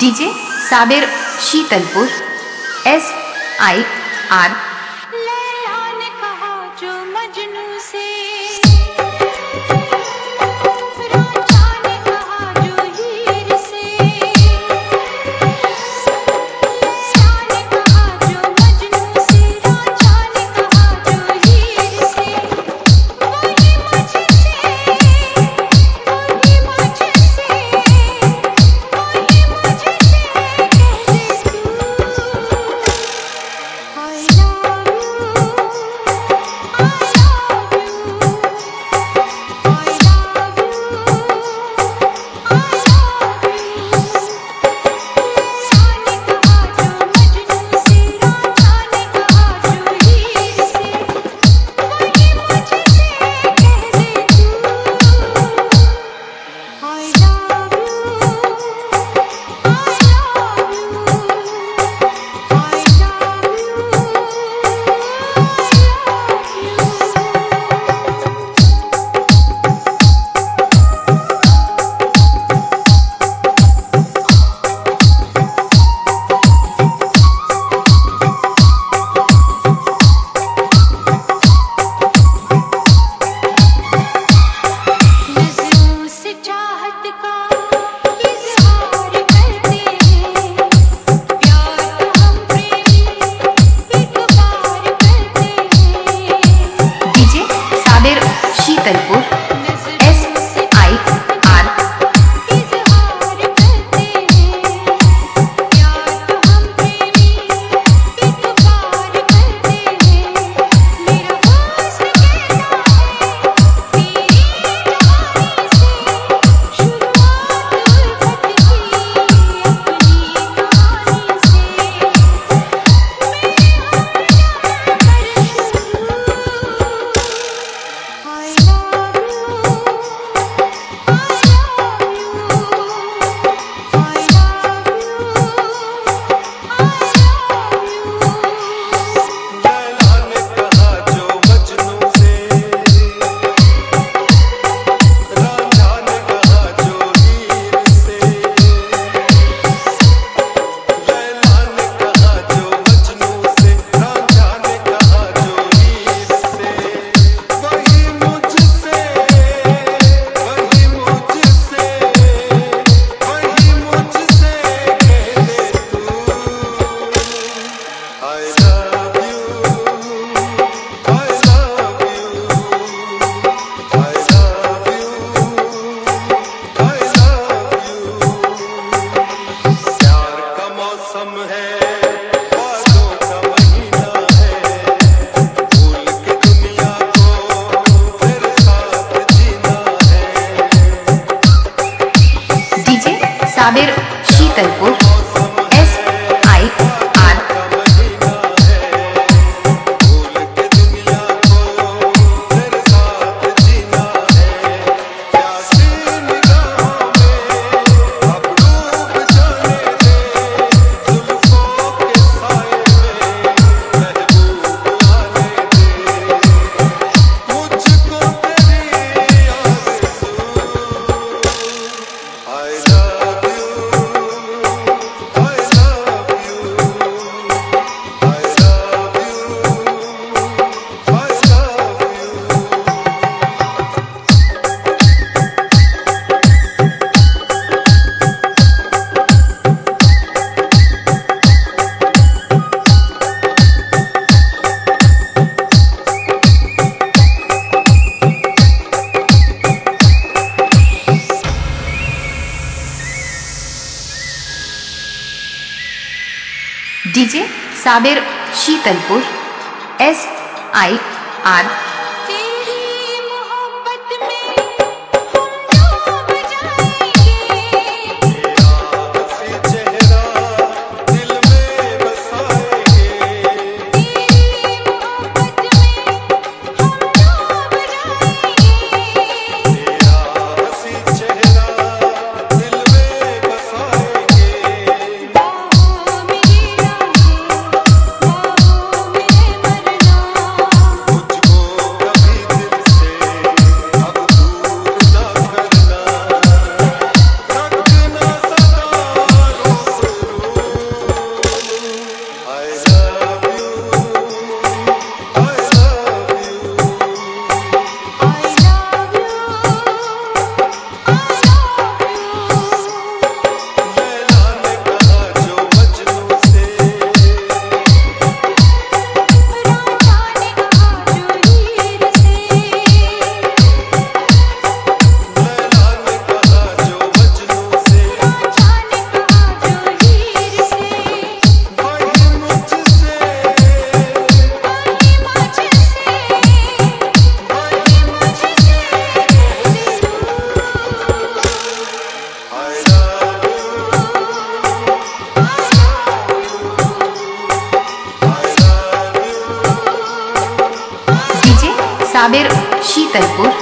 DJ Sabir Shitalpur SIR। Laila ने कहा जो मजनू से, रांझा ने कहा जो हीर से। लैला ने कहा जो मजनू से, रांझा ने कहा जो हीर से। वही मुझसे, वही मुझसे, वही मुझसे कह दे तू I love you, I love you, I love you, I love you। लैला ने कहा जो मजनू से, रांझा ने कहा जो हीर से। वही मुझसे कह दे तू I love you, I love you, I love नज़रों से चाहत का इज़हार करते हैं, प्यार को हम प्रेमी एक बार करते हैं। डीजे साबिर शीतलपुर नज़रों से SIR। इज़हार करते हैं, प्यार को हम प्रेमी एक बार करते हैं। मेरा हुस्न कहता है तेरी जवानी से शुरुआत उल्फत की अपनी कहानी से। मेरे हम जहाँ पर शुरू I love you, I love you, I love you, I love you। लैला ने कहा जो मजनू से, रांझा ने कहा जो हीर से। लैला ने कहा जो मजनू से, रांझा ने कहा जो हीर से। वही मुझसे, वही मुझसे, वही मुझसे कह दे तू I love you, I love you, I love you, I love you। प्यार का मौसम है, बादों का महीना है, भूल के दुनिया को तेरे साथ जीना है। डीजे साबिर शीतलपुर मौसम है, SIR। का महीना है, भूल के दुनिया को तेरे साथ जीना है। प्यासी निगाहों में अब डूब जाने दे, जुल्फों के साए में महबूब आने दे। मुझको तेरी आरज़ू I love you, I love you, I love you, I DJ Sabir Shitalpur SIR। तेरी मोहब्बत में हम डूब जाएंगे, तेरा हंसी चेहरा दिल में बसाएंगे। तेरी मोहब्बत में हम डूब जाएंगे। तेरा हंसी चेहरा दिल में बसाएंगे। बाहों में ये राहें, बाहों में मरना। मुझको साबिर शीतलपुर